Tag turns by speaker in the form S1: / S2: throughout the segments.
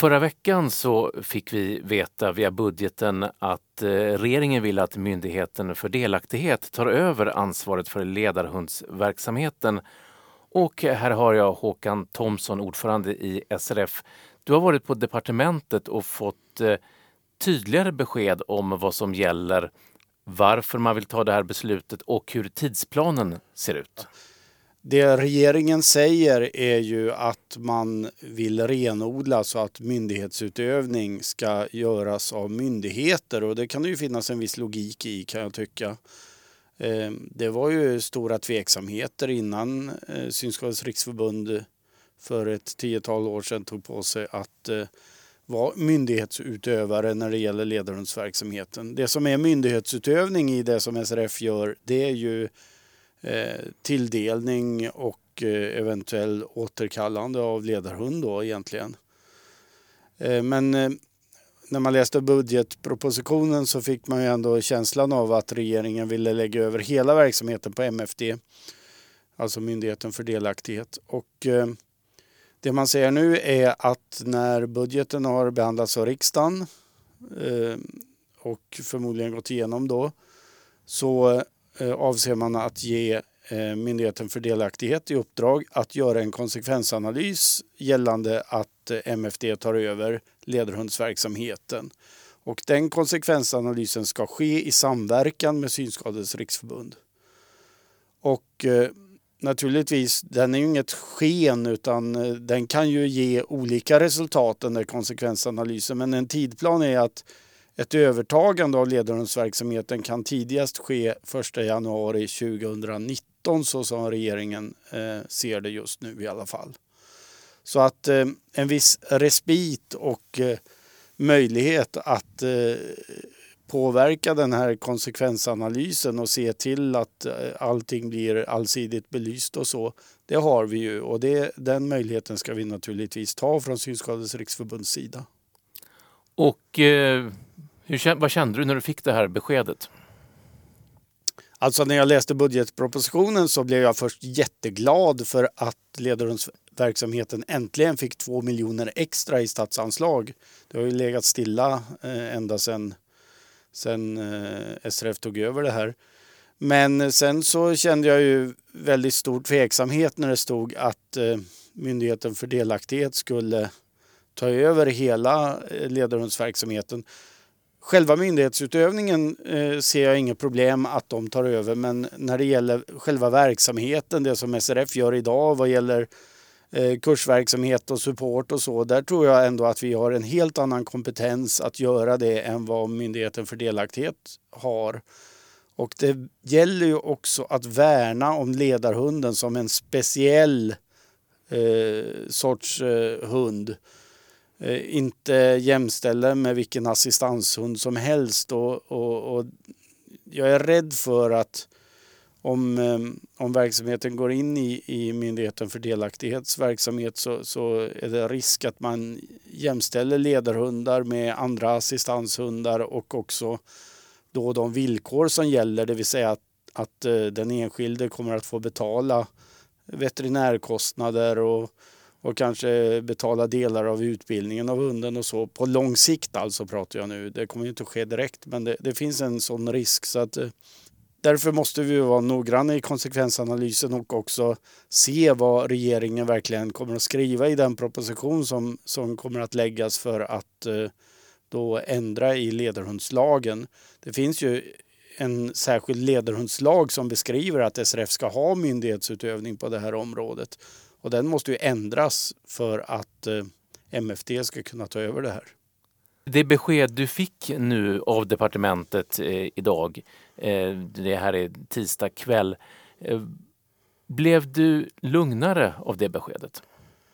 S1: Förra veckan så fick vi veta via budgeten att regeringen vill att Myndigheten för delaktighet tar över ansvaret för ledarhundsverksamheten. Och här har jag Håkan Thomsson, ordförande i SRF. Du har varit på departementet och fått tydligare besked om vad som gäller, varför man vill ta det här beslutet och hur tidsplanen ser ut.
S2: Det regeringen säger är ju att man vill renodla så att myndighetsutövning ska göras av myndigheter, och det kan det ju finnas en viss logik i, kan jag tycka. Det var ju stora tveksamheter innan Synskadades riksförbund för ett 10-tal år sedan tog på sig att vara myndighetsutövare när det gäller ledarhundsverksamheten. Det som är myndighetsutövning i det som SRF gör, det är ju tilldelning och eventuell återkallande av ledarhund då egentligen. Men när man läste budgetpropositionen så fick man ju ändå känslan av att regeringen ville lägga över hela verksamheten på MFD, alltså Myndigheten för delaktighet. Och det man säger nu är att när budgeten har behandlats av riksdagen och förmodligen gått igenom då, så avser man att ge Myndigheten för delaktighet i uppdrag att göra en konsekvensanalys gällande att MFD tar över ledarhundsverksamheten. Och den konsekvensanalysen ska ske i samverkan med Synskadades riksförbund. Och naturligtvis, den är ju inget sken, utan den kan ju ge olika resultat, den där konsekvensanalysen. Men en tidplan är att ett övertagande av ledarhundsverksamheten kan tidigast ske 1 januari 2019, så som regeringen ser det just nu i alla fall. Så att en viss respit och möjlighet att påverka den här konsekvensanalysen och se till att allting blir allsidigt belyst och så, det har vi ju, och den möjligheten ska vi naturligtvis ta från Synskadades riksförbunds sida.
S1: Och vad kände du när du fick det här beskedet?
S2: Alltså när jag läste budgetpropositionen så blev jag först jätteglad för att ledarhundsverksamheten äntligen fick 2 miljoner extra i statsanslag. Det har ju legat stilla ända sedan SRF tog över det här. Men sen så kände jag ju väldigt stor tveksamhet när det stod att Myndigheten för delaktighet skulle ta över hela ledarhundsverksamheten. Själva myndighetsutövningen ser jag inget problem att de tar över, men när det gäller själva verksamheten, det som SRF gör idag vad gäller kursverksamhet och support och så, där tror jag ändå att vi har en helt annan kompetens att göra det än vad Myndigheten för delaktighet har. Och det gäller ju också att värna om ledarhunden som en speciell sorts hund. Inte jämställa med vilken assistanshund som helst, och jag är rädd för att om verksamheten går in i Myndigheten för delaktighetsverksamhet så är det risk att man jämställer ledarhundar med andra assistanshundar, och också då de villkor som gäller, det vill säga att den enskilde kommer att få betala veterinärkostnader och kanske betala delar av utbildningen av hunden och så. På lång sikt alltså pratar jag nu. Det kommer ju inte att ske direkt, men det finns en sån risk. Så att därför måste vi vara noggranna i konsekvensanalysen och också se vad regeringen verkligen kommer att skriva i den proposition som kommer att läggas för att då ändra i ledarhundslagen. Det finns ju en särskild ledarhundslag som beskriver att SRF ska ha myndighetsutövning på det här området. Och den måste ju ändras för att MFD ska kunna ta över det här.
S1: Det besked du fick nu av departementet idag, det här är tisdag kväll, blev du lugnare av det beskedet?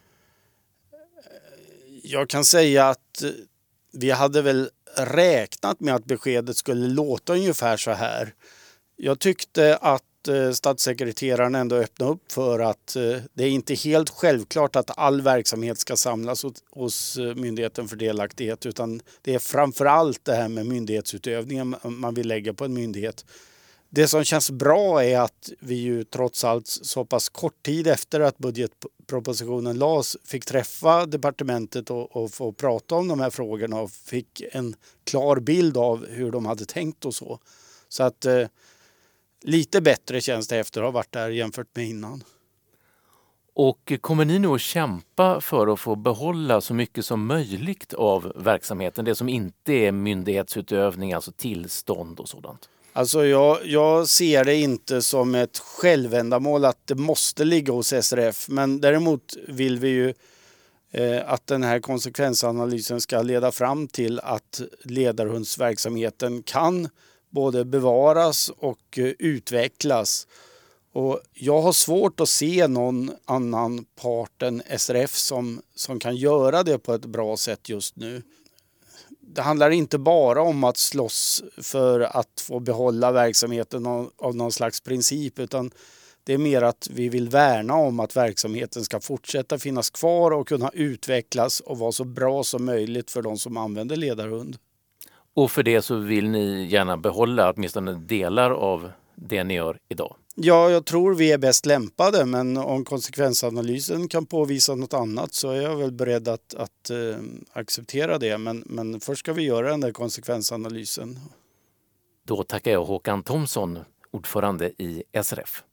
S2: Jag kan säga att vi hade väl räknat med att beskedet skulle låta ungefär så här. Jag tyckte att statssekreteraren ändå öppnade upp för att det är inte helt självklart att all verksamhet ska samlas hos Myndigheten för delaktighet, utan det är framförallt det här med myndighetsutövningen man vill lägga på en myndighet. Det som känns bra är att vi ju trots allt så pass kort tid efter att budgetpropositionen lades fick träffa departementet och få prata om de här frågorna och fick en klar bild av hur de hade tänkt och så. Så att lite bättre känns det efter att ha varit där jämfört med innan.
S1: Och kommer ni nu att kämpa för att få behålla så mycket som möjligt av verksamheten? Det som inte är myndighetsutövning, alltså tillstånd och sådant.
S2: Alltså jag ser det inte som ett självändamål att det måste ligga hos SRF. Men däremot vill vi ju att den här konsekvensanalysen ska leda fram till att ledarhundsverksamheten kan både bevaras och utvecklas. Och jag har svårt att se någon annan part än SRF som kan göra det på ett bra sätt just nu. Det handlar inte bara om att slåss för att få behålla verksamheten av någon slags princip, utan det är mer att vi vill värna om att verksamheten ska fortsätta finnas kvar och kunna utvecklas och vara så bra som möjligt för de som använder ledarhund.
S1: Och för det så vill ni gärna behålla åtminstone delar av det ni gör idag?
S2: Ja, jag tror vi är bäst lämpade, men om konsekvensanalysen kan påvisa något annat så är jag väl beredd att acceptera det. Men först ska vi göra den där konsekvensanalysen.
S1: Då tackar jag Håkan Thomsson, ordförande i SRF.